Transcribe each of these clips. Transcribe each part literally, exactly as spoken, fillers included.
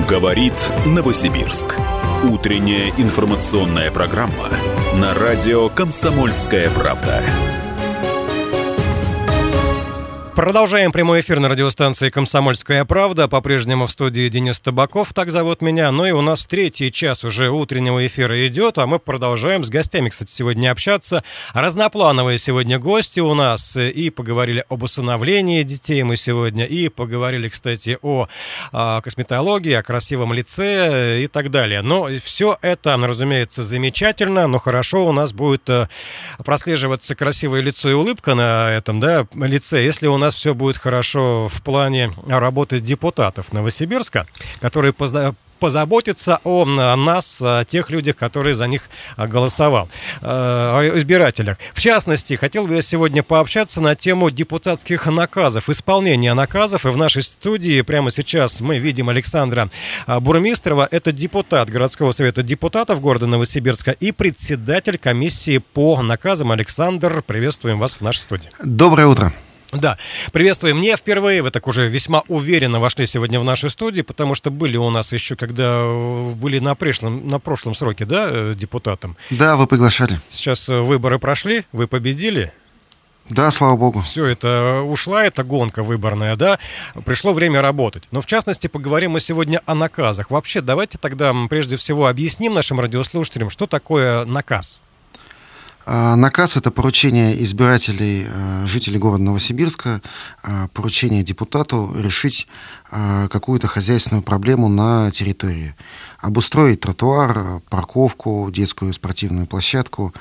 Говорит Новосибирск. Утренняя информационная программа на радио «Комсомольская правда». Продолжаем прямой эфир на радиостанции «Комсомольская правда». По-прежнему в студии Денис Табаков, так зовут меня. Ну и у нас третий час уже утреннего эфира идет, а мы продолжаем с гостями, кстати, сегодня общаться. Разноплановые сегодня гости у нас. И поговорили об усыновлении детей мы сегодня, и поговорили, кстати, о, о косметологии, о красивом лице и так далее. Но все это, разумеется, замечательно, но хорошо у нас будет прослеживаться красивое лицо и улыбка на этом, да, лице, если у нас все будет хорошо в плане работы депутатов Новосибирска, которые позна- позаботятся о нас, о тех людях, которые за них голосовал, о избирателях. В частности, хотел бы я сегодня пообщаться на тему депутатских наказов, исполнения наказов. И в нашей студии прямо сейчас мы видим Александра Бурмистрова. Это депутат городского совета депутатов города Новосибирска и председатель комиссии по наказам. Александр, приветствуем вас в нашей студии. Доброе утро. Да, приветствуем. Мне впервые вы так уже весьма уверенно вошли сегодня в нашу студию, потому что были у нас еще, когда были на прошлом, на прошлом сроке, да, депутатом. Да, вы приглашали. Сейчас выборы прошли, вы победили. Да, слава богу. Все это ушла, эта гонка выборная, да, пришло время работать. Но в частности поговорим мы сегодня о наказах. Вообще, давайте тогда прежде всего объясним нашим радиослушателям, что такое наказ. Наказ – это поручение избирателей, жителей города Новосибирска, поручение депутату решить какую-то хозяйственную проблему на территории. Обустроить тротуар, парковку, детскую спортивную площадку,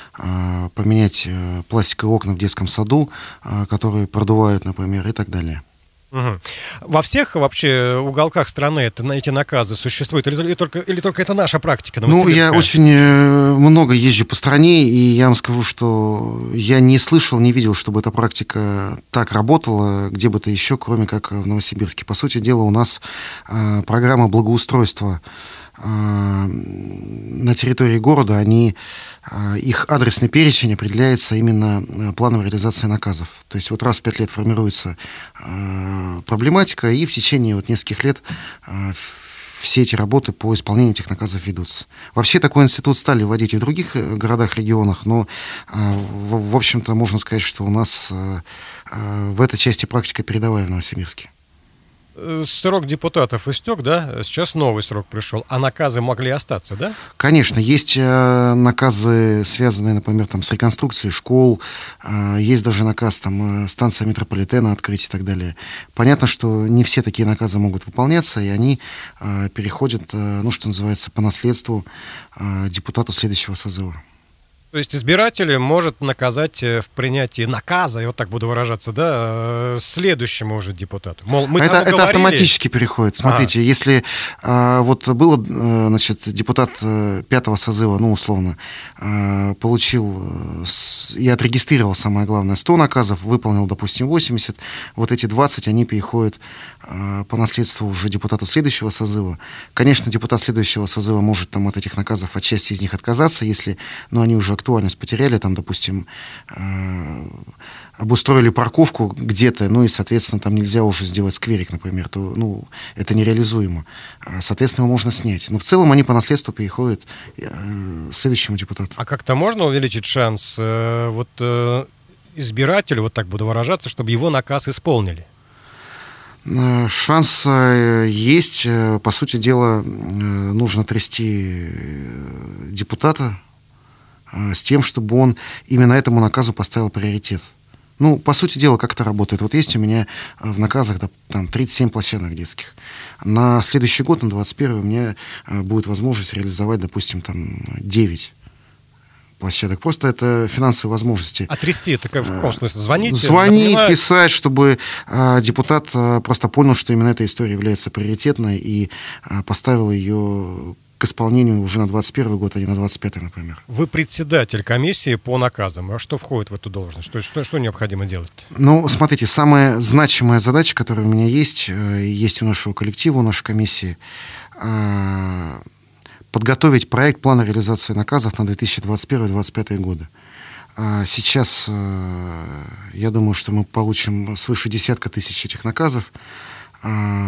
поменять пластиковые окна в детском саду, которые продувают, например, и так далее. Угу. Во всех вообще уголках страны это, эти наказы существуют? Или, или, только, или только это наша практика новосибирская? Ну, я очень много езжу по стране, и я вам скажу, что я не слышал, не видел, чтобы эта практика так работала, где бы то еще, кроме как в Новосибирске. По сути дела, у нас а, программа благоустройства а, на территории города, они... их адресный перечень определяется именно планом реализации наказов. То есть вот раз в пять лет формируется э, проблематика, и в течение вот нескольких лет э, все эти работы по исполнению этих наказов ведутся. Вообще такой институт стали вводить и в других городах, регионах, но, э, в, в общем-то, можно сказать, что у нас э, э, в этой части практика передовая в Новосибирске. Срок депутатов истек, да? Сейчас новый срок пришел, а наказы могли остаться, да? Конечно, есть э, наказы, связанные, например, там, с реконструкцией школ, э, есть даже наказ, там, станция метрополитена открыть и так далее. Понятно, что не все такие наказы могут выполняться, и они э, переходят, э, ну, что называется, по наследству э, депутату следующего созыва. То есть избиратель может наказать в принятии наказа, я вот так буду выражаться, да, следующему уже депутату. Мол, мы это, это автоматически переходит. Смотрите, ага. если а, вот было, значит, депутат пятого созыва, ну, условно, а, получил и отрегистрировал, самое главное, сто наказов, выполнил, допустим, восемьдесят, вот эти двадцать, они переходят а, по наследству уже депутату следующего созыва. Конечно, депутат следующего созыва может там от этих наказов, от части из них отказаться, если, ну, они уже актуальность потеряли, там, допустим, э, обустроили парковку где-то, ну и, соответственно, там нельзя уже сделать скверик, например, то, ну, это нереализуемо. Соответственно, его можно снять. Но в целом они по наследству переходят э, следующему депутату. А как-то можно увеличить шанс э, вот э, избирателю, вот так буду выражаться, чтобы его наказ исполнили? Шанс есть. По сути дела, нужно трясти депутата с тем, чтобы он именно этому наказу поставил приоритет. Ну, по сути дела, как это работает? Вот есть у меня в наказах там тридцать семь площадок детских. На следующий год, на двадцать первый, у меня будет возможность реализовать, допустим, там девять площадок. Просто это финансовые возможности. А трясти это в каком смысле? Звонить? Звонить, писать, чтобы э, депутат э, просто понял, что именно эта история является приоритетной и э, поставил ее к исполнению уже на двадцать первый год, а не на двадцать пятый, например. Вы председатель комиссии по наказам. А что входит в эту должность? Что, что, что необходимо делать? Ну, смотрите, самая значимая задача, которая у меня есть, э, есть у нашего коллектива, у нашей комиссии, э, подготовить проект плана реализации наказов на две тысячи двадцать первый — две тысячи двадцать пятый годы. Сейчас, я думаю, что мы получим свыше десятка тысяч этих наказов.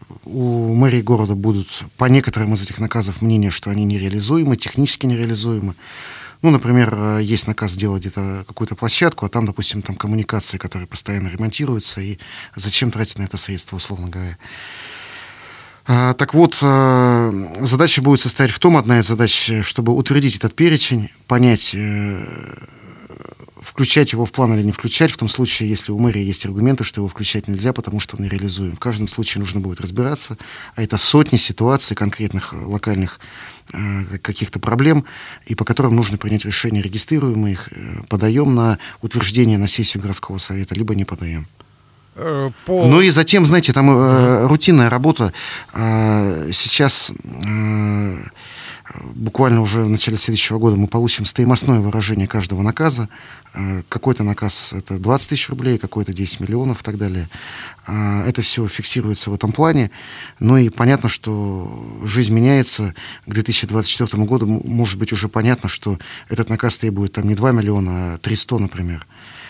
у мэрии города будут по некоторым из этих наказов мнение, что они нереализуемы, технически нереализуемы. Ну, например, есть наказ сделать где-то какую-то площадку, а там, допустим, там коммуникации, которые постоянно ремонтируются, и зачем тратить на это средства, условно говоря. А, так вот, задача будет состоять в том, одна из задач, чтобы утвердить этот перечень, понять, включать его в план или не включать, в том случае, если у мэрии есть аргументы, что его включать нельзя, потому что он нереализуем. В каждом случае нужно будет разбираться, а это сотни ситуаций конкретных локальных э, каких-то проблем, и по которым нужно принять решение, регистрируем мы их, э, подаем на утверждение на сессию городского совета, либо не подаем. По... Ну и затем, знаете, там э, рутинная работа. Э, сейчас... Э, Буквально уже в начале следующего года мы получим стоимостное выражение каждого наказа. Какой-то наказ — это двадцать тысяч рублей, какой-то десять миллионов и так далее. Это все фиксируется в этом плане. Ну и понятно, что жизнь меняется. К две тысячи двадцать четвёртому году может быть уже понятно, что этот наказ требует там не два миллиона, а триста, например.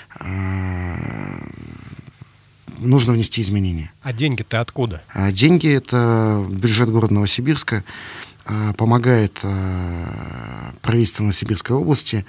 Нужно внести изменения. А деньги-то откуда? А деньги — это бюджет города Новосибирска. Помогает правительство Новосибирской области,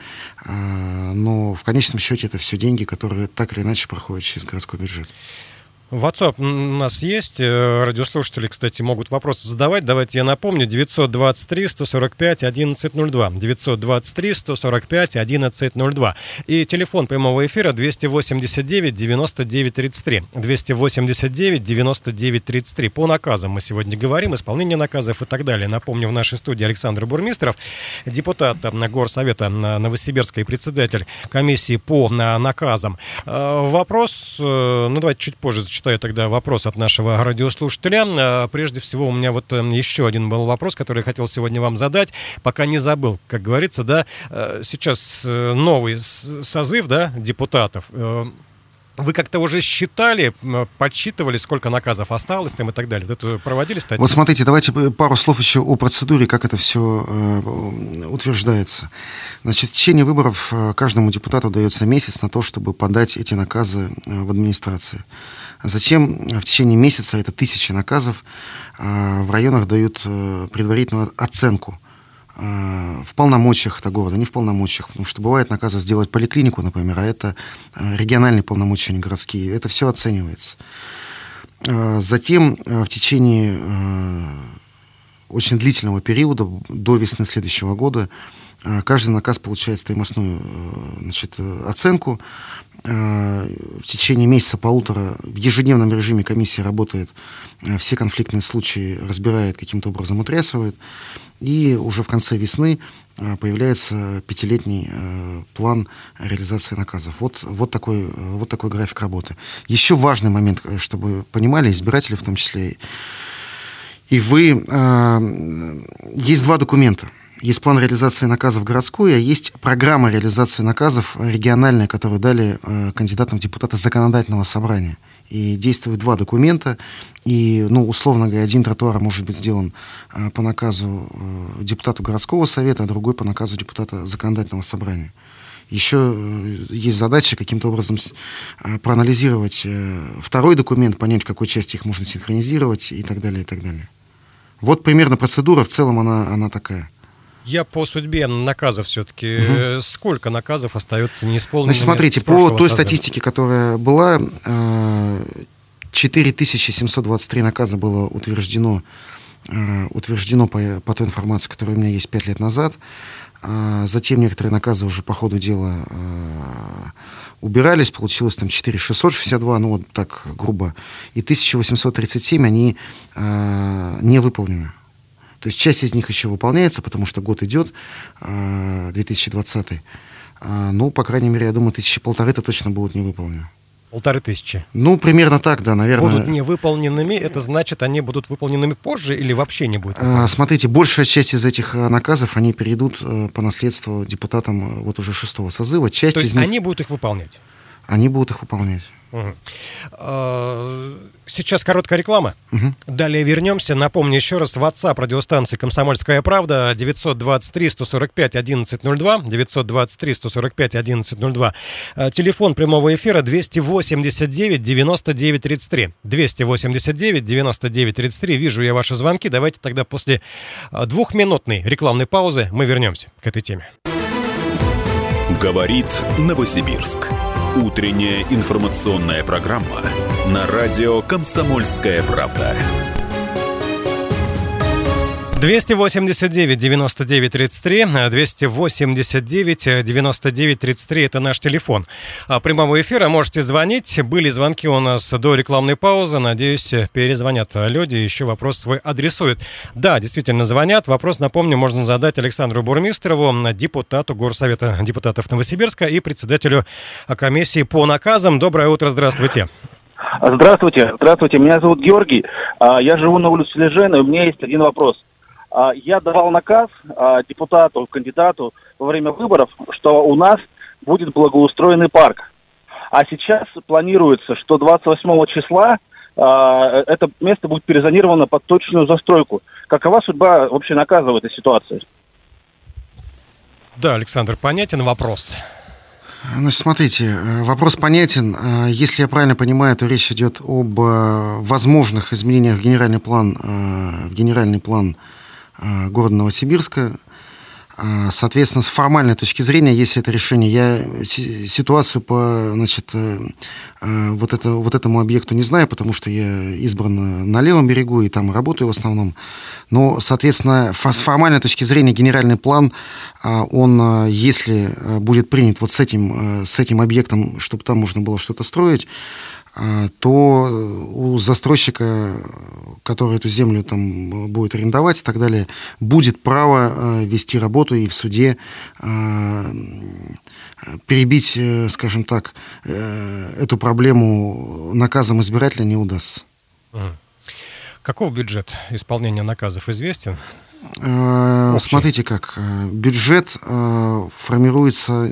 но в конечном счете это все деньги, которые так или иначе проходят через городской бюджет. WhatsApp у нас есть, радиослушатели, кстати, могут вопросы задавать. Давайте я напомню, девятьсот двадцать три сто сорок пять одиннадцать ноль два, девятьсот двадцать три сто сорок пять одиннадцать ноль два. И телефон прямого эфира двести восемьдесят девять девяносто девять тридцать три, двести восемьдесят девять девяносто девять тридцать три. По наказам мы сегодня говорим, исполнение наказов и так далее. Напомню, в нашей студии Александр Бурмистров, депутат Горсовета Новосибирска и председатель комиссии по наказам. Вопрос, ну давайте чуть позже читаю тогда вопрос от нашего радиослушателя. Прежде всего, у меня вот еще один был вопрос, который я хотел сегодня вам задать, пока не забыл. Как говорится, да, сейчас новый созыв, да, депутатов. Вы как-то уже считали, подсчитывали, сколько наказов осталось там и так далее? Это проводили статью? Вот смотрите, давайте пару слов еще о процедуре, как это все э, утверждается. Значит, в течение выборов каждому депутату дается месяц на то, чтобы подать эти наказы в администрации. Затем в течение месяца, это тысячи наказов, э, в районах дают э, предварительную оценку в полномочиях этого города, не в полномочиях, потому что бывает наказы сделать поликлинику, например, а это региональные полномочия, не городские. Это все оценивается. Затем в течение очень длительного периода, до весны следующего года, каждый наказ получает стоимостную, значит, оценку. В течение месяца-полутора в ежедневном режиме комиссия работает, все конфликтные случаи разбирает, каким-то образом утрясывает. И уже в конце весны появляется пятилетний план реализации наказов. Вот, вот, такой, вот такой график работы. Еще важный момент, чтобы понимали избиратели в том числе, и вы, есть два документа. Есть план реализации наказов городской, а есть программа реализации наказов региональная, которую дали э, кандидатам в депутаты законодательного собрания. И действуют два документа, и, ну, условно говоря, один тротуар может быть сделан э, по наказу э, депутата городского совета, а другой по наказу депутата законодательного собрания. Еще э, есть задача каким-то образом э, проанализировать э, второй документ, понять, в какой части их можно синхронизировать и так далее, и так далее. Вот примерно процедура, в целом она, она такая. Я по судьбе наказов все-таки. Угу. Сколько наказов остается неисполненными? Значит, смотрите, по той статистике, которая была, четыре тысячи семьсот двадцать три наказа было утверждено, утверждено по, по той информации, которая у меня есть пять лет назад. Затем некоторые наказы уже по ходу дела убирались, получилось там четыре тысячи шестьсот шестьдесят два, ну вот так грубо, и тысяча восемьсот тридцать семь они не выполнены. То есть часть из них еще выполняется, потому что год идет, две тысячи двадцатый. Ну, по крайней мере, я думаю, тысячи полторы-то точно будут не выполнены. Полторы тысячи? Ну, примерно так, да, наверное. Будут не выполненными, это значит, они будут выполненными позже или вообще не будут? Смотрите, большая часть из этих наказов, они перейдут по наследству депутатам вот уже шестого созыва. Часть То есть из них... они будут их выполнять? они будут их выполнять. Сейчас короткая реклама. Угу. Далее вернемся. Напомню еще раз, WhatsApp радиостанции «Комсомольская правда» девятьсот двадцать три сто сорок пять одиннадцать ноль два, девятьсот двадцать три сто сорок пять одиннадцать ноль два. Телефон прямого эфира двести восемьдесят девять девяносто девять тридцать три. двести восемьдесят девять девяносто девять тридцать три. Вижу я ваши звонки. Давайте тогда после двухминутной рекламной паузы мы вернемся к этой теме. Говорит Новосибирск. Утренняя информационная программа на радио «Комсомольская правда». двести восемьдесят девять девяносто девять тридцать три, двести восемьдесят девять девяносто девять тридцать три – это наш телефон прямого эфира. Можете звонить. Были звонки у нас до рекламной паузы. Надеюсь, перезвонят люди, еще вопрос свой адресуют. Да, действительно звонят. Вопрос, напомню, можно задать Александру Бурмистрову, депутату Горсовета депутатов Новосибирска и председателю комиссии по наказам. Доброе утро, здравствуйте. Здравствуйте, здравствуйте. Меня зовут Георгий. Я живу на улице Лежена, и у меня есть один вопрос. Я давал наказ депутату, кандидату во время выборов, что у нас будет благоустроенный парк. А сейчас планируется, что двадцать восьмого числа это место будет перезонировано под точную застройку. Какова судьба вообще наказа в этой ситуации? Да, Александр, понятен вопрос? Значит, смотрите, вопрос понятен. Если я правильно понимаю, то речь идет об возможных изменениях в генеральный план, в генеральный план города Новосибирска. Соответственно, с формальной точки зрения, если это решение, я ситуацию по, значит, вот, это, вот этому объекту не знаю, потому что я избран на левом берегу и там работаю в основном. Но, соответственно, с формальной точки зрения генеральный план, он, если будет принят вот с этим, с этим объектом, чтобы там можно было что-то строить, то у застройщика, который эту землю там будет арендовать и так далее, будет право вести работу и в суде перебить, скажем так, эту проблему наказом избирателя не удастся. Каков бюджет исполнения наказов известен? Общий. Смотрите как. Бюджет формируется...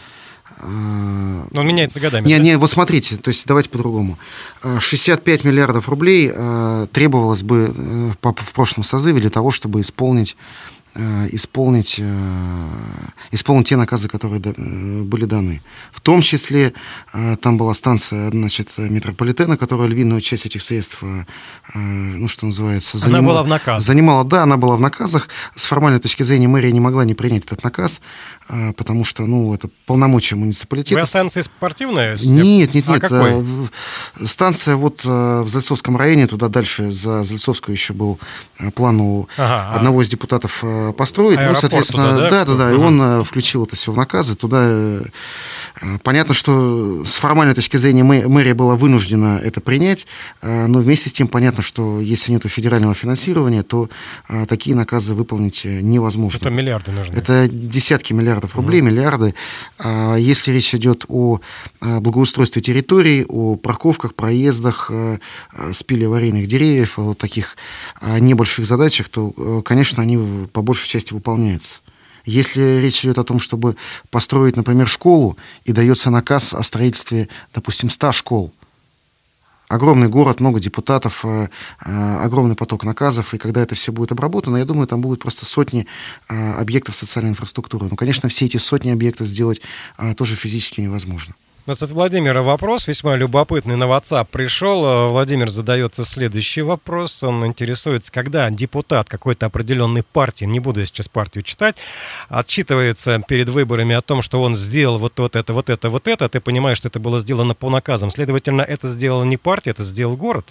Но он меняется годами. Не, да? не, вот смотрите, то есть давайте по-другому. шестьдесят пять миллиардов рублей требовалось бы в прошлом созыве для того, чтобы исполнить, исполнить, исполнить те наказы, которые были даны. В том числе там была станция, значит, метрополитена, которая львиную часть этих средств, ну, что называется, занимала. Она была в наказах. Занимала, да, она была в наказах. С формальной точки зрения мэрия не могла не принять этот наказ, потому что, ну, это полномочия муниципалитета. Вы станция спортивная? Нет, нет, нет. А какой? Станция вот в Зальцовском районе, туда дальше, за Зальцовскую еще был план у ага, одного а... из депутатов построить. Ну, соответственно, туда, да, да, да, угу. И он включил это все в наказы. Туда понятно, что с формальной точки зрения мэрия была вынуждена это принять, но вместе с тем понятно, что если нет федерального финансирования, то такие наказы выполнить невозможно. Это миллиарды нужны. Это десятки миллиардов рублей, угу. миллиарды. Если речь идет о благоустройстве территорий, о парковках, проездах, спиле аварийных деревьев, о таких небольших задачах, то, конечно, они по большей части выполняются. Если речь идет о том, чтобы построить, например, школу, и дается наказ о строительстве, допустим, ста школ, огромный город, много депутатов, огромный поток наказов, и когда это все будет обработано, я думаю, там будут просто сотни объектов социальной инфраструктуры. Но, конечно, все эти сотни объектов сделать тоже физически невозможно. У нас от Владимира вопрос весьма любопытный на WhatsApp пришел. Владимир задает следующий вопрос. Он интересуется, когда депутат какой-то определенной партии, не буду я сейчас партию читать, отчитывается перед выборами о том, что он сделал вот, вот это, вот это, вот это, ты понимаешь, что это было сделано по наказам. Следовательно, это сделала не партия, это сделал город.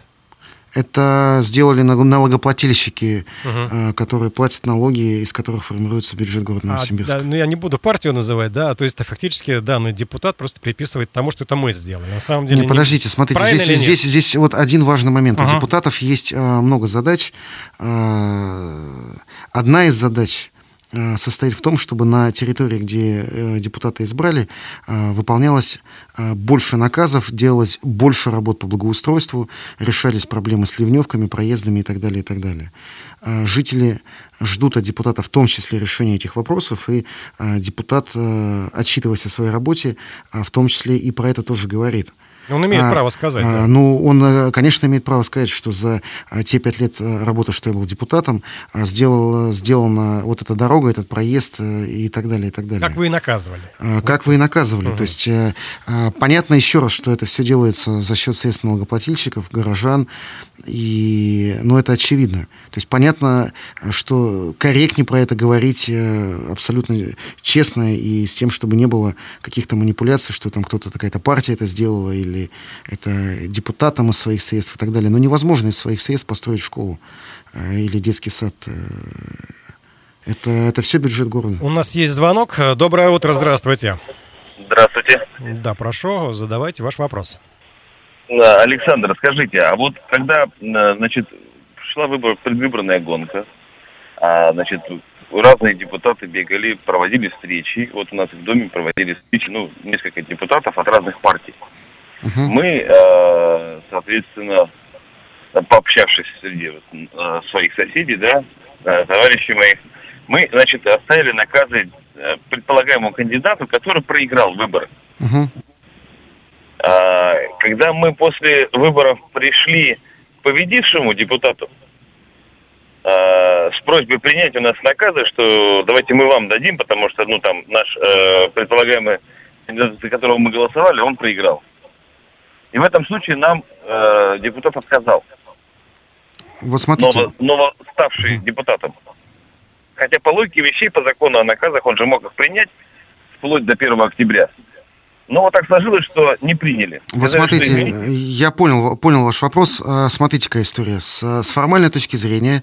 Это сделали налогоплательщики, угу. которые платят налоги, из которых формируется бюджет города Новосибирска. А, да, ну, я не буду партию называть, да, то есть это фактически данный депутат просто приписывает тому, что это мы сделали. На самом деле. Не, подождите, не... смотрите, здесь, здесь, здесь вот один важный момент. Угу. У депутатов есть а, много задач. А, одна из задач состоит в том, чтобы на территории, где депутаты избрали, выполнялось больше наказов, делалось больше работ по благоустройству, решались проблемы с ливневками, проездами и так далее, и так далее. Жители ждут от депутата в том числе решения этих вопросов, и депутат, отчитываясь о своей работе, в том числе и про это тоже говорит. Он имеет а, право сказать. А, да. Ну, он, конечно, имеет право сказать, что за те пять лет работы, что я был депутатом, сделал, сделана вот эта дорога, этот проезд и так далее, и так далее. Как вы и наказывали. А, как вы и наказывали. Угу. То есть, понятно еще раз, что это все делается за счет средств налогоплательщиков, горожан, и, ну, это очевидно. То есть, понятно, что корректнее про это говорить абсолютно честно и с тем, чтобы не было каких-то манипуляций, что там кто-то, какая-то партия это сделала, или это депутатам из своих средств и так далее. Но невозможно из своих средств построить школу или детский сад. Это, это все бюджет города. У нас есть звонок. Доброе утро, здравствуйте. Здравствуйте. Да, прошу, задавайте ваш вопрос. Александр, скажите, а вот когда, значит, шла выбор, предвыборная гонка, а, значит, разные депутаты бегали, проводили встречи. Вот у нас в доме проводили встречи, ну, несколько депутатов от разных партий. Uh-huh. Мы, э, соответственно, пообщавшись среди э, своих соседей, да, э, товарищей моих, мы, значит, оставили наказы э, предполагаемому кандидату, который проиграл выборы. Uh-huh. Э, когда мы после выборов пришли к победившему депутату э, с просьбой принять у нас наказы, что давайте мы вам дадим, потому что, ну, там, наш э, предполагаемый кандидат, за которого мы голосовали, он проиграл. И в этом случае нам э, депутат отказал. Вот смотрите. Ново, ново ставший uh-huh. депутатом. Хотя по логике вещей, по закону о наказах, он же мог их принять вплоть до первого октября. Но вот так сложилось, что не приняли. Вот Сказали, смотрите, я понял, понял ваш вопрос. Смотрите, какая история. С, с формальной точки зрения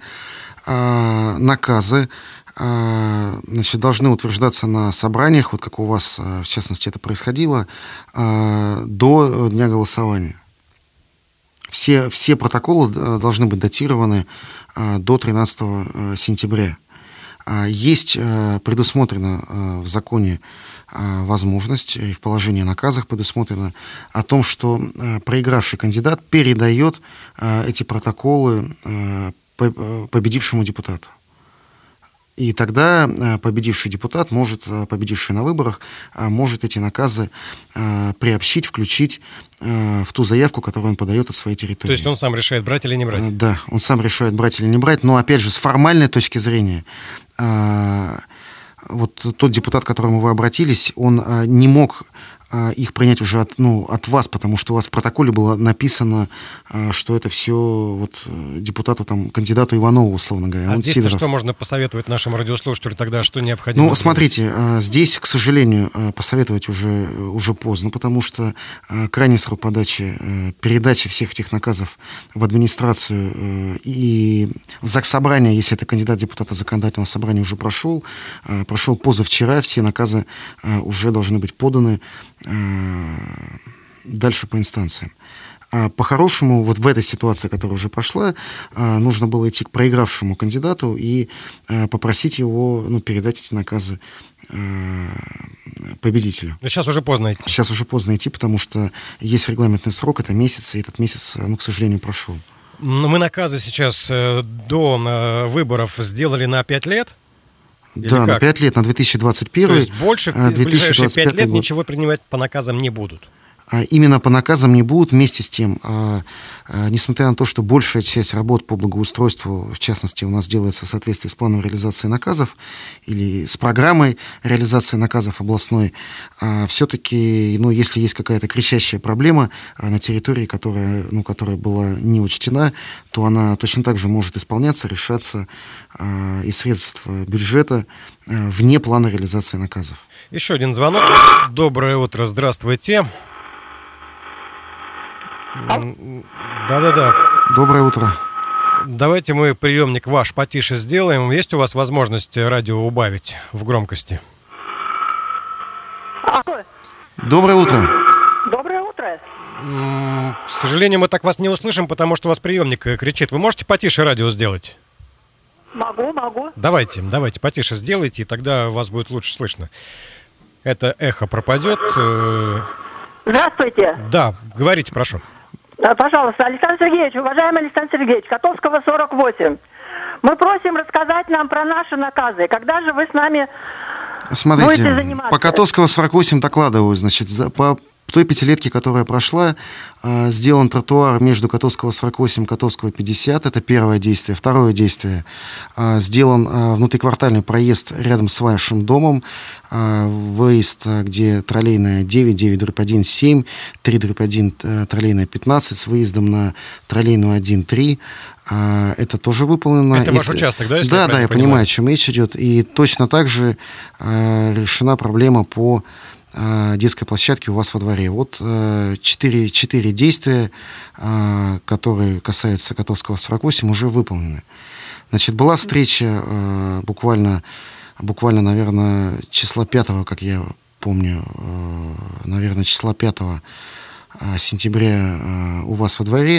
наказы, значит, должны утверждаться на собраниях, вот как у вас, в частности, это происходило, до дня голосования. Все, все протоколы должны быть датированы до тринадцатого сентября. Есть предусмотрено в законе возможность, и в положении о наказах предусмотрено о том, что проигравший кандидат передает эти протоколы победившему депутату. И тогда победивший депутат может, победивший на выборах, может эти наказы приобщить, включить в ту заявку, которую он подает от своей территории. То есть он сам решает, брать или не брать? Да, он сам решает, брать или не брать. Но, опять же, с формальной точки зрения, вот тот депутат, к которому вы обратились, он не мог их принять уже от, ну, от вас, потому что у вас в протоколе было написано, что это все вот депутату, там, кандидату Иванову, условно говоря. А здесь что можно посоветовать нашим радиослушателям тогда, что необходимо? Ну, смотрите, здесь, к сожалению, посоветовать уже, уже поздно, потому что крайний срок подачи, передачи всех этих наказов в администрацию и в Заксобрание, если это кандидат депутата законодательного собрания, уже прошел, прошел позавчера, все наказы уже должны быть поданы дальше по инстанциям. А по-хорошему, вот в этой ситуации, которая уже прошла, нужно было идти к проигравшему кандидату и попросить его, ну, передать эти наказы победителю. Но сейчас уже поздно идти. Сейчас уже поздно идти, потому что есть регламентный срок, это месяц, и этот месяц, ну, к сожалению, прошел. Но мы наказы сейчас до выборов сделали на пять лет? Или да, как? на пять лет, на две тысячи двадцать первый. То есть больше в ближайшие пять лет год. Ничего принимать по наказам не будут? Именно по наказам не будут. Вместе с тем, несмотря на то, что большая часть работ по благоустройству, в частности, у нас делается в соответствии с планом реализации наказов или с программой реализации наказов областной, все-таки, ну, если есть какая-то кричащая проблема на территории, которая, ну, которая была не учтена, то она точно так же может исполняться, решаться из средств бюджета вне плана реализации наказов. Еще один звонок. Доброе утро, здравствуйте. Да-да-да. Доброе утро. Давайте мы приемник ваш потише сделаем. Есть у вас возможность радио убавить в громкости? Доброе утро. Доброе утро. К сожалению, мы так вас не услышим, потому что у вас приемник кричит. Вы можете потише радио сделать? Могу, могу. Давайте, давайте, потише сделайте, и тогда вас будет лучше слышно. Это эхо пропадет. Здравствуйте. Да, говорите, прошу. Пожалуйста, Александр Сергеевич, уважаемый Александр Сергеевич, Котовского сорок восемь. Мы просим рассказать нам про наши наказы. Когда же вы с нами Смотрите, будете заниматься? По Котовского сорок восемь докладываю, значит, за, по той пятилетке, которая прошла, э, сделан тротуар между Котовского сорок восемь и Котовского пятьдесят. Это первое действие. Второе действие. Э, сделан э, внутриквартальный проезд рядом с вашим домом. Э, выезд, где троллейная девять, девять дробь один, семь, три дробь один, э, троллейная пятнадцать, с выездом на троллейную один, три. Э, это тоже выполнено. Это, это ваш участок, да? Да, я да, я понимаю, понимаю, о чем речь идет. И точно так же э, решена проблема по детской площадки у вас во дворе. Вот четыре, четыре действия, которые касаются Котовского сорок восемь, уже выполнены. Значит, была встреча буквально, буквально, наверное, числа пятого, как я помню, наверное, числа пятого сентября у вас во дворе,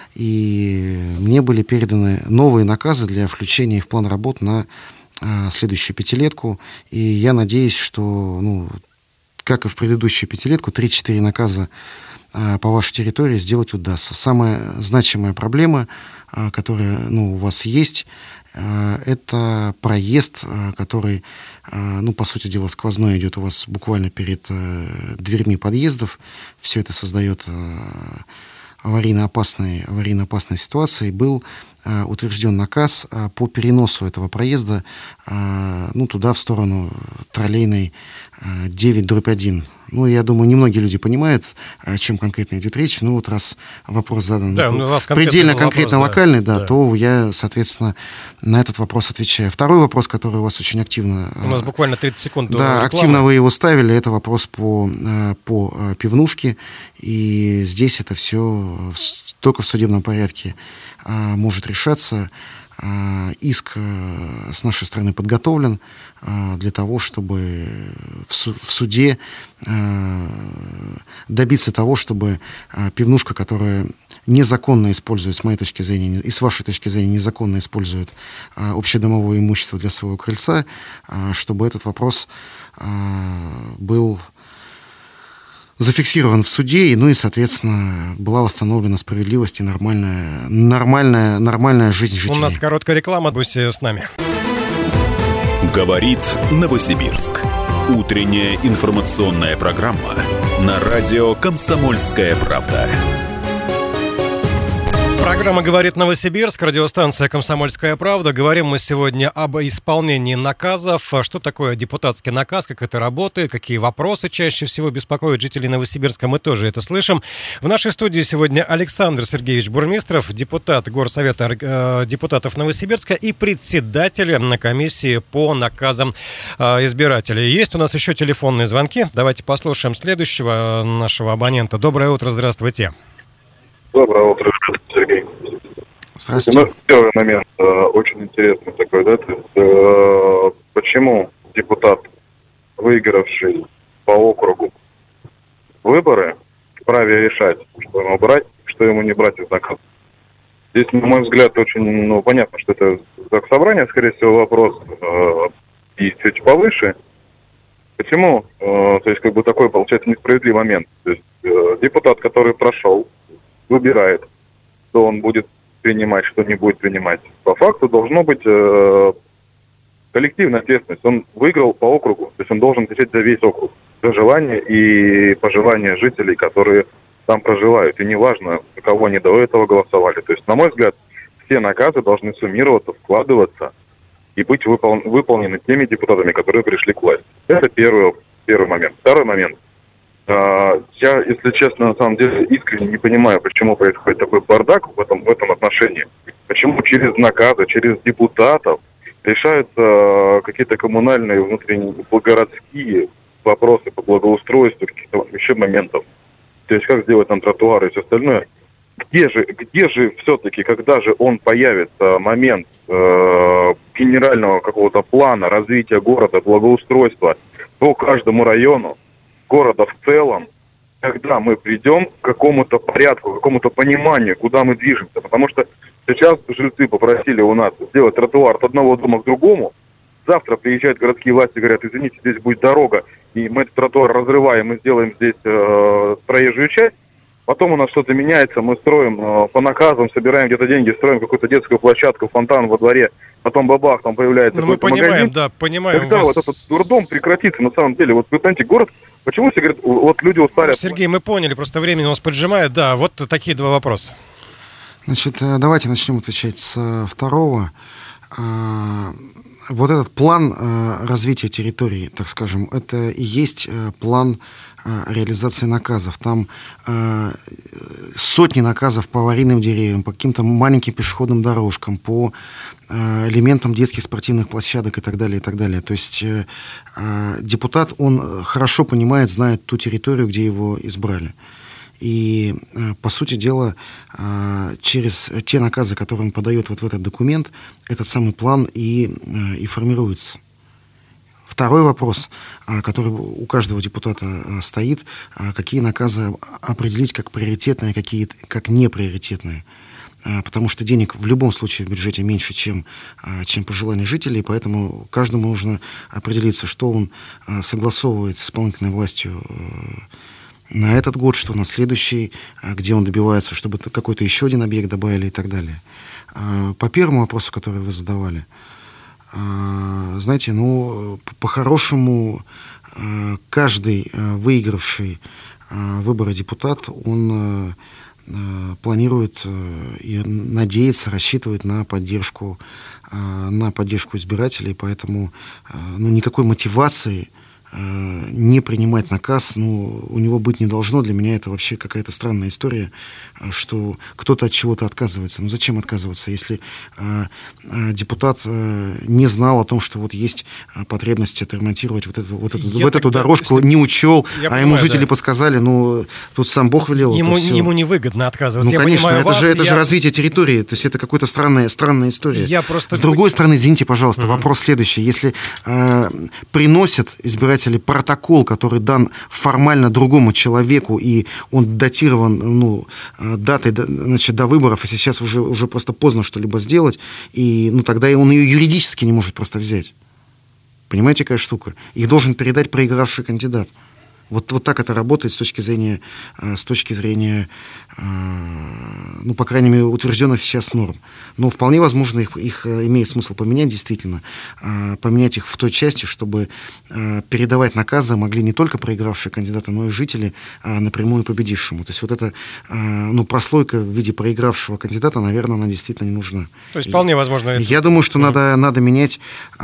и мне были переданы новые наказы для включения их в план работ на следующую пятилетку, и я надеюсь, что, ну, как и в предыдущую пятилетку, три-четыре наказа а, по вашей территории сделать удастся. Самая значимая проблема, а, которая, ну, у вас есть, а, это проезд, а, который, а, ну, по сути дела, сквозной идет у вас буквально перед а, дверьми подъездов. Все это создает а, аварийно-опасной, аварийно-опасной ситуации. Был а, утвержден наказ а, по переносу этого проезда а, ну, туда, в сторону троллейной а, девять дробь один. Ну, я думаю, немногие люди понимают, о чем конкретно идет речь. Ну, вот раз вопрос задан да, ну, у вас предельно вопрос, конкретно да, локальный, да, да, то я, соответственно, на этот вопрос отвечаю. Второй вопрос, который у вас очень активно... У нас буквально тридцать секунд до Да, рекламы. активно вы его ставили. Это вопрос по, по пивнушке. И здесь это все только в судебном порядке может решаться. Иск с нашей стороны подготовлен для того, чтобы в суде добиться того, чтобы пивнушка, которая незаконно использует, с моей точки зрения, и с вашей точки зрения, незаконно использует общедомовое имущество для своего крыльца, чтобы этот вопрос был зафиксирован в суде, и, ну и, соответственно, была восстановлена справедливость и нормальная, нормальная, нормальная жизнь жителей. У нас короткая реклама, будьте с нами. Говорит Новосибирск. Утренняя информационная программа на радио «Комсомольская правда». Программа «Говорит Новосибирск», радиостанция «Комсомольская правда». Говорим мы сегодня об исполнении наказов. Что такое депутатский наказ, как это работает, какие вопросы чаще всего беспокоят жителей Новосибирска. Мы тоже это слышим. В нашей студии сегодня Александр Сергеевич Бурмистров, депутат Горсовета э, депутатов Новосибирска и председатель на комиссии по наказам э, избирателей. Есть у нас еще телефонные звонки. Давайте послушаем следующего нашего абонента. Доброе утро, здравствуйте. Доброе утро, Сергей. Здравствуйте. Ну, первый момент э, очень интересный такой, да, то есть, э, почему депутат, выигравший по округу выборы, вправе решать, что ему брать, что ему не брать из наказа. Здесь, на мой взгляд, очень, ну, понятно, что это заксобрание, скорее всего, вопрос, э, и чуть повыше. Почему? Э, то есть, как бы такой, получается, несправедливый момент. То есть, э, депутат, который прошел, выбирает, что он будет принимать, что не будет принимать. По факту должно быть э, коллективная ответственность. Он выиграл по округу, то есть он должен отвечать за весь округ, за желания и пожелания жителей, которые там проживают. И неважно, за кого они до этого голосовали. То есть, на мой взгляд, все наказы должны суммироваться, вкладываться и быть выпол- выполнены теми депутатами, которые пришли к власти. Это первый, первый момент. Второй момент. Я, если честно, на самом деле искренне не понимаю, почему происходит такой бардак в этом, в этом отношении. Почему через наказы, через депутатов решаются какие-то коммунальные, внутренние, городские вопросы по благоустройству, каких-то еще моментов. То есть как сделать там тротуары и все остальное. Где же, где же все-таки, когда же он появится момент э, генерального какого-то плана развития города, благоустройства по каждому району, города в целом, когда мы придем к какому-то порядку, к какому-то пониманию, куда мы движемся. Потому что Сейчас жильцы попросили у нас сделать тротуар от одного дома к другому. Завтра приезжают городские власти, говорят, извините, здесь будет дорога, и мы этот тротуар разрываем и сделаем здесь э, проезжую часть. Потом у нас что-то меняется, мы строим э, по наказам, собираем где-то деньги, строим какую-то детскую площадку, фонтан во дворе. Потом бабах, там появляется ну, какой-то мы понимаем, магазин. да, понимаем. Когда вас... вот этот дурдом прекратится, на самом деле, вот вы знаете, город, почему все говорят, вот люди устали... Сергей, мы поняли, просто времени у нас поджимает, да, вот такие два вопроса. Значит, давайте начнем отвечать с второго. Вот этот план развития территории, так скажем, это и есть план реализации наказов. Там э, сотни наказов по аварийным деревьям, по каким-то маленьким пешеходным дорожкам, по э, элементам детских спортивных площадок и так далее, и так далее. То есть э, э, депутат, он хорошо понимает, знает ту территорию, где его избрали. И, э, по сути дела, э, через те наказы, которые он подает вот в этот документ, этот самый план и, э, и формируется. Второй вопрос, который у каждого депутата стоит, какие наказы определить как приоритетные, какие как неприоритетные. Потому что денег в любом случае в бюджете меньше, чем, чем по желанию жителей, поэтому каждому нужно определиться, что он согласовывает с исполнительной властью на этот год, что на следующий, где он добивается, чтобы какой-то еще один объект добавили и так далее. По первому вопросу, который вы задавали, знаете, ну, по-хорошему, каждый выигравший выборы депутат, он планирует и надеется, рассчитывает на поддержку, на поддержку избирателей, поэтому ну, никакой мотивации не принимать наказ, ну, у него быть не должно. Для меня это вообще какая-то странная история, что кто-то от чего-то отказывается. Ну, зачем отказываться, если э, э, депутат э, не знал о том, что вот есть потребность отремонтировать вот эту, вот эту, вот тогда, эту дорожку, если... не учел, Я а понимаю, ему жители да. подсказали, ну, тут сам Бог велел. Ему, всё... ему невыгодно отказываться. Ну, я конечно, понимаю это, вас, же, это я... же развитие территории, то есть это какая-то странная, странная история. Я просто... С другой стороны, извините, пожалуйста, uh-huh. вопрос следующий. Если э, приносят избиратели протокол, который дан формально другому человеку, и он датирован, ну, датой, значит, до выборов, и сейчас уже, уже просто поздно что-либо сделать, и, ну, тогда он ее юридически не может просто взять. Понимаете, какая штука? Их должен передать проигравший кандидат. Вот, вот так это работает с точки зрения, с точки зрения, ну, по крайней мере, утвержденных сейчас норм. Но вполне возможно, их, их имеет смысл поменять, действительно, поменять их в той части, чтобы передавать наказы могли не только проигравшие кандидаты, но и жители напрямую победившему. То есть вот эта, ну, прослойка в виде проигравшего кандидата, наверное, она действительно не нужна. То есть вполне возможно... Это... Я думаю, что mm-hmm. надо, надо менять...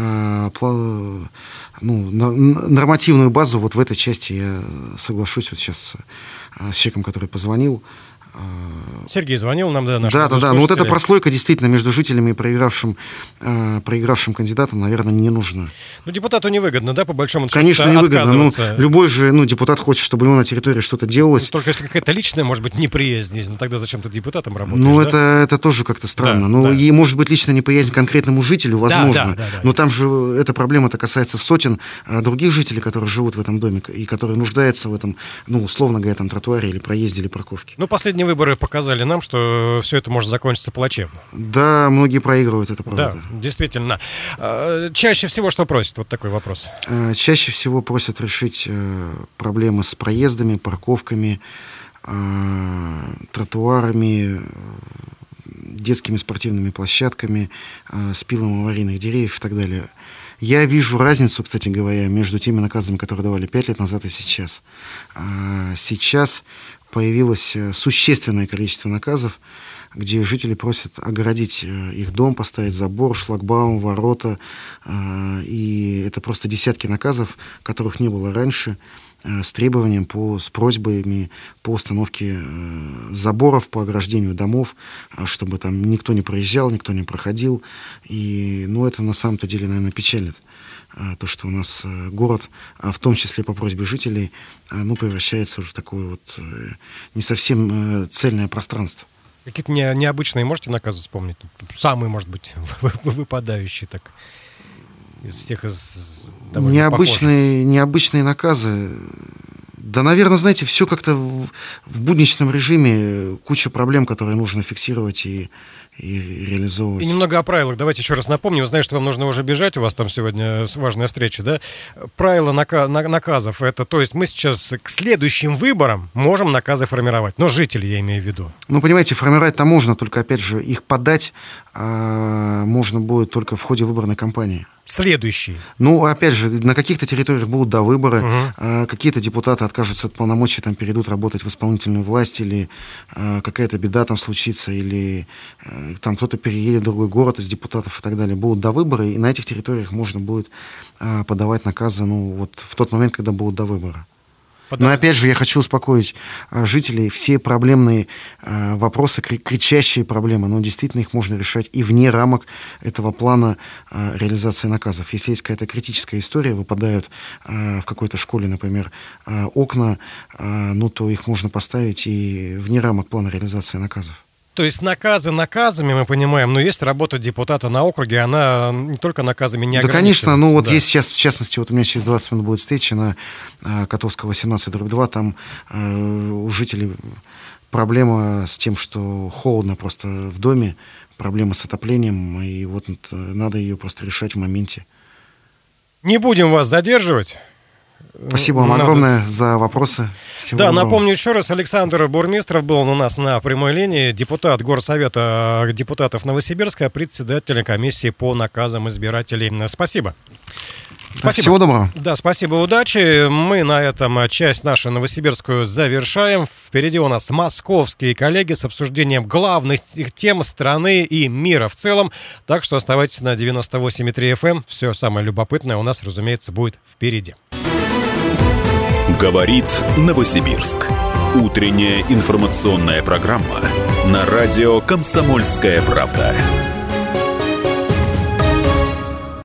Ну, нормативную базу вот в этой части я соглашусь вот сейчас с человеком, который позвонил. Сергей звонил нам, да, наш Да, да, да. Но вот эта прослойка действительно между жителями и проигравшим, э, проигравшим кандидатом, наверное, не нужна. Ну, депутату невыгодно, да, по большому счету, конечно, невыгодно. Ну, отказываться. любой же, ну, депутат хочет, чтобы у него на территории что-то делалось. Ну, только если какая-то личная, может быть, неприязнь есть, ну, тогда зачем ты депутатом работаешь, Ну, да? это, это тоже как-то странно. Да, ну, да. и, может быть, личная неприязнь к конкретному жителю, возможно. Да, да, да, да. Но там же эта проблема-то касается сотен а, других жителей, которые живут в этом доме и которые нуждаются в этом, ну, условно говоря, там, тротуаре или проезде, или парковке. Ну, последние выборы показали нам, что все это может закончиться плачевно. Да, многие проигрывают, это правда. Да, действительно. Чаще всего что просят? Вот такой вопрос. Чаще всего просят решить проблемы с проездами, парковками, тротуарами, детскими спортивными площадками, спилом аварийных деревьев и так далее. Я вижу разницу, кстати говоря, между теми наказами, которые давали пять лет назад и сейчас. Сейчас появилось существенное количество наказов, где жители просят огородить их дом, поставить забор, шлагбаум, ворота. И это просто десятки наказов, которых не было раньше, с требованием, по, с просьбами по установке заборов, по ограждению домов, чтобы там никто не проезжал, никто не проходил. И, ну, это на самом-то деле, наверное, печалит. То, что у нас город, в том числе по просьбе жителей, ну, превращается в такое вот не совсем цельное пространство. Какие-то не, необычные можете наказы вспомнить? Самые, может быть, выпадающие так из всех из необычные, необычные наказы. Да, наверное, знаете, все как-то в, в будничном режиме, куча проблем, которые нужно фиксировать и, и реализовывать. И немного о правилах. Давайте еще раз напомним. Знаю, что вам нужно уже бежать, у вас там сегодня важная встреча, да? Правила нака- наказов, это, то есть мы сейчас к следующим выборам можем наказы формировать, но жители, я имею в виду. Ну, понимаете, формировать-то можно, только, опять же, их подать а, можно будет только в ходе выборной кампании. Следующий. Ну, опять же, на каких-то территориях будут, да, выборы, Угу. а, какие-то депутаты откажутся от полномочий, там, перейдут работать в исполнительную власть, или а, какая-то беда там случится, или а, там кто-то переедет в другой город из депутатов и так далее. Будут, да, выборы, и на этих территориях можно будет а, подавать наказы, ну, вот в тот момент, когда будут, да, выборы. Но опять же, я хочу успокоить а, жителей. Все проблемные а, вопросы, кри- кричащие проблемы, но действительно их можно решать и вне рамок этого плана а, реализации наказов. Если есть какая-то критическая история, выпадают а, в какой-то школе, например, а, окна, а, ну, то их можно поставить и вне рамок плана реализации наказов. То есть наказы наказами, мы понимаем, но есть работа депутата на округе, она не только наказами не Да, ограничивается. конечно, ну вот да. есть сейчас, в частности, вот у меня через двадцать минут будет встреча на а, Котовского восемнадцать дробь два, там а, у жителей проблема с тем, что холодно просто в доме, проблема с отоплением, и вот надо ее просто решать в моменте. Не будем вас задерживать. Спасибо вам Надо... огромное за вопросы. Всего да, доброго. напомню еще раз, Александр Бурмистров был у нас на прямой линии, депутат Горсовета депутатов Новосибирска, председатель комиссии по наказам избирателей. Спасибо. Спасибо. Всего доброго. Да, спасибо, удачи. Мы на этом часть нашу новосибирскую завершаем. Впереди у нас московские коллеги с обсуждением главных тем страны и мира в целом. Так что оставайтесь на девяносто восемь и три эф эм. Все самое любопытное у нас, разумеется, будет впереди. Говорит Новосибирск. Утренняя информационная программа на радио «Комсомольская правда».